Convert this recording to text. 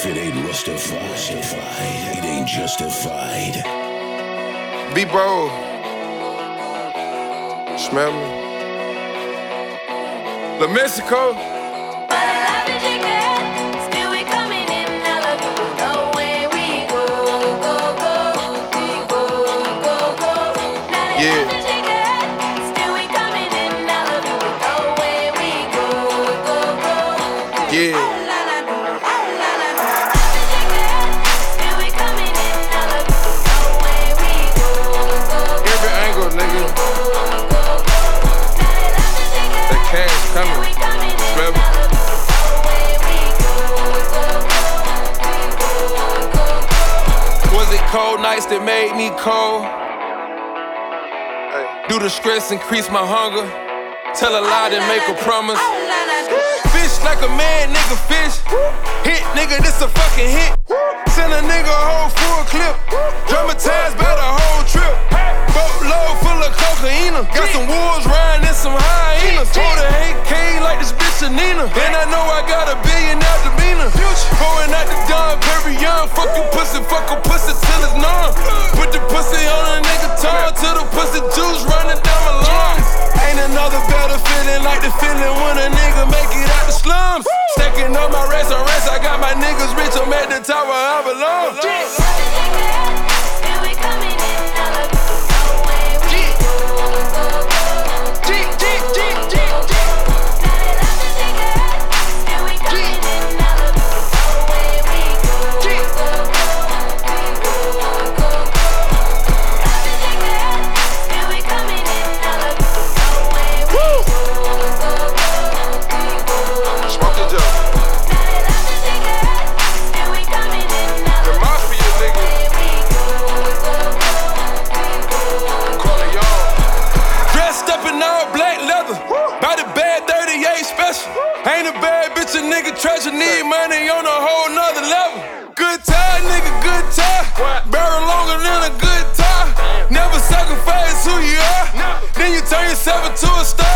If it ain't justified, it ain't justified. Be bold. Smell me. La Mexico. Yeah. Yeah. Every angle, nigga. The cash coming. Smell me. Was it cold nights that made me cold? Do the stress increase my hunger? Tell a lie then make a promise. Fish like a man, nigga, fish. Hit, nigga, this a fucking hit. Send a nigga a whole full clip. Dramatized by the whole trip. Boatload full of cocaine. Got some wolves riding and some hyenas. Told her hate K like this bitch Nina. And I know I got a billion out demeanor. Going out the Don Perignon. Fuck you pussy till it's numb. Put the pussy on a nigga tongue till the pussy juice running down my lungs. Ain't another better feeling like the feeling when a nigga make it out the slums. Stacking up my rest on rest, I got my niggas rich, I'm at the top where I belong. Ain't a bad bitch, a nigga treasure, need money on a whole nother level. Good tie, nigga, good tie. Barrel longer than a good tie. Never sacrifice who you are. Then you turn yourself into a star.